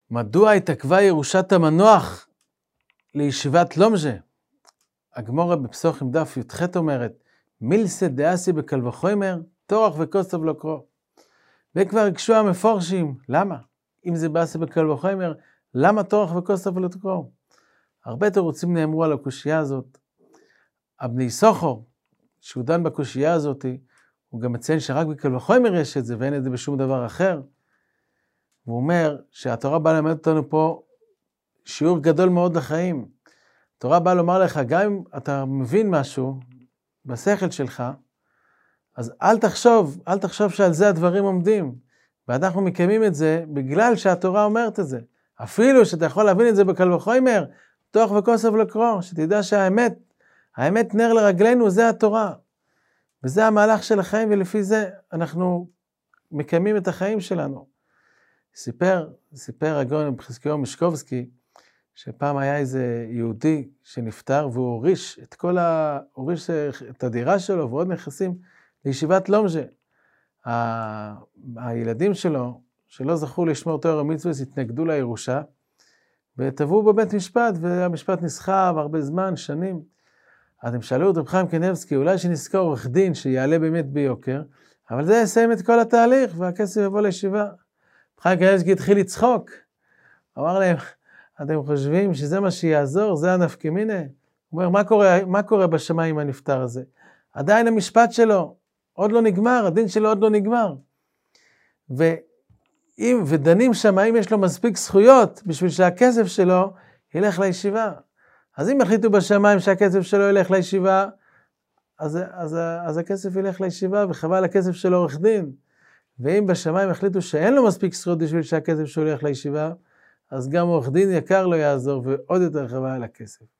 מדוע התעכבה ירושת המנוח לישיבת לומז'ה? הגמורה בפסוחים דף י"ח אומרת, מילסא דאסי בקל וחומר, טורח וכוסוב לא קרוא. וכבר הקשו המפורשים, למה? אם זה באסי בקל וחומר, למה טורח וכוסוב לא קרוא? הרבה תירוצים נאמרו על הקושייה הזאת. אבני סוחור, שהוא דן בקושייה הזאת, הוא גם מציין שרק בקל וחומר יש את זה, ואין את זה בשום דבר אחר. הוא אומר שהתורה באה ללמד אותנו פה שיעור גדול מאוד לחיים. התורה באה לומר לך, גם אם אתה מבין משהו בשכל שלך, אז אל תחשוב שעל זה הדברים עומדים. ואנחנו מקיימים את זה בגלל שהתורה אומרת את זה. אפילו שאתה יכול להבין את זה בקל וחומר, טורח וכוסוב לא קרוא, שתדע שהאמת נר לרגלינו, זה התורה. וזה המהלך של החיים, ולפי זה אנחנו מקיימים את החיים שלנו. סיפר הגאון חזקיהו משקובסקי, שפעם היה איזה יהודי שנפטר, והוא הוריש את הדירה שלו ועוד נכסים לישיבת לומז'ה. הילדים שלו, שלא זכו לשמור תורה ומצוות, התנגדו לירושה, וטבעו בבית משפט, והמשפט נסחב הרבה זמן, שנים. אז הם שאלו את רב חיים קניבסקי, אולי שנזכור עורך דין שיעלה באמת ביוקר, אבל זה יסיים את כל התהליך, והכסף יבוא לישיבה. רב חיים קניבסקי התחיל לצחוק, אמר להם, אתם חושבים שזה מה שיעזור, זה הנפקא מינה? הוא אומר, מה קורה בשמיים הנפטר הזה? עדיין המשפט שלו עוד לא נגמר, הדין שלו עוד לא נגמר. ודנים שמיים יש לו מספיק זכויות, בשביל שהכסף שלו ילך לישיבה. אז אם החליטו בשמיים שהכסף שלו ילך לישיבה, אז הכסף ילך לישיבה, וחבל הכסף של עורך דין. ואם בשמיים החליטו שאין לו מספיק זכויות בשביל שהכסף שלו ילך לישיבה, אז גם עורך דין יקר לא יעזור, ועוד יותר חבל על הכסף.